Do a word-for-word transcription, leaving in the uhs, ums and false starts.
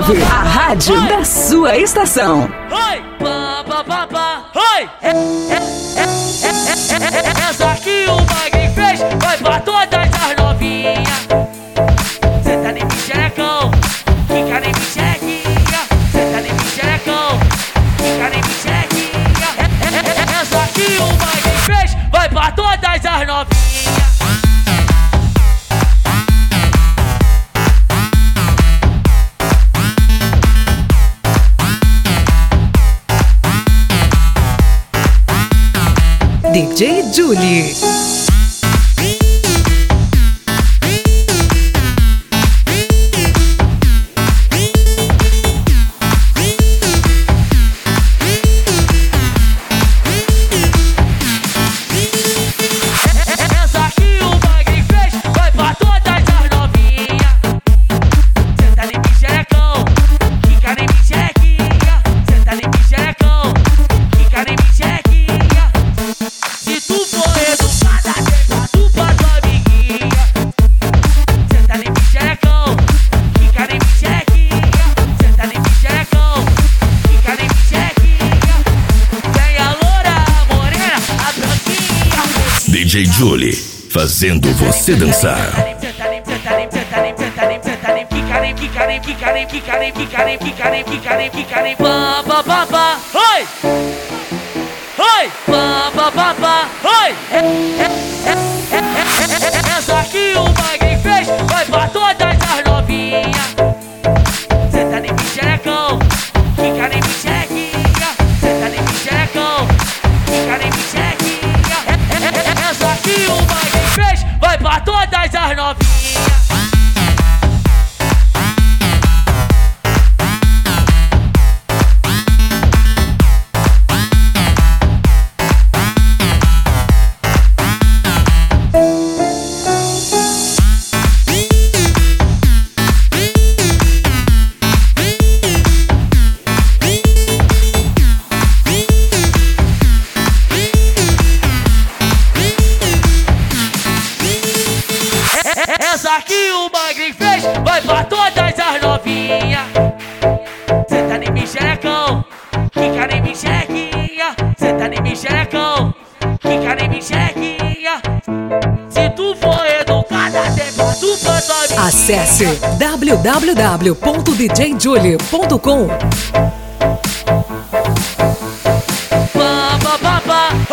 nove, a rádio da sua estação. Oi, pá, pá, pá, pá. Oi, é, é, é, é, é, essa que o Magrinho fez vai pra todas as novinhas. Senta em mim, xerecão, fica em mim, xerequinha. Senta em mim, xerecão, fica em mim, xerequinha. É, é, é, essa que o Magrinho fez vai pra todas as novinhas. D J Julie. Essa que o Magrinho fez vai pra todas as novinhas. Senta em mim, xerecão, fica em mim, xerequinha. Senta em mim, xerecão, fica em mim, xerequinha. Se tu for educada, deixa tu pra tua amiguinha. Senta em mim, xerecão, fica em mim, xerequinha. Senta em mim, xerecão, fica em mim, xerequinha. Vem a loura, a morena, a branquinha. D J Julie, fazendo você dançar. Pá, pá, pá, pá. Oi! Oi! Pá, pá, pá, pá. Oi! É, é, é, é, é, é, essa que o Magrinho fez vai pra todas as novinhas. Senta em mim, xerecão, fica em mim, xerequinha. Senta em mim, xerecão, fica em mim, xerequinha. É, é, é, essa que o Magrinho fez vai pra todas as novinhas. Essa que o Magrinho fez vai pra todas as novinhas. Senta em mim, xerecão, fica em mim, xerequinha. Senta em mim, xerecão, fica em mim, xerequinha. Se tu for educada, deixa tu pra tua amiguinha. Acesse w w w ponto d j julie ponto com.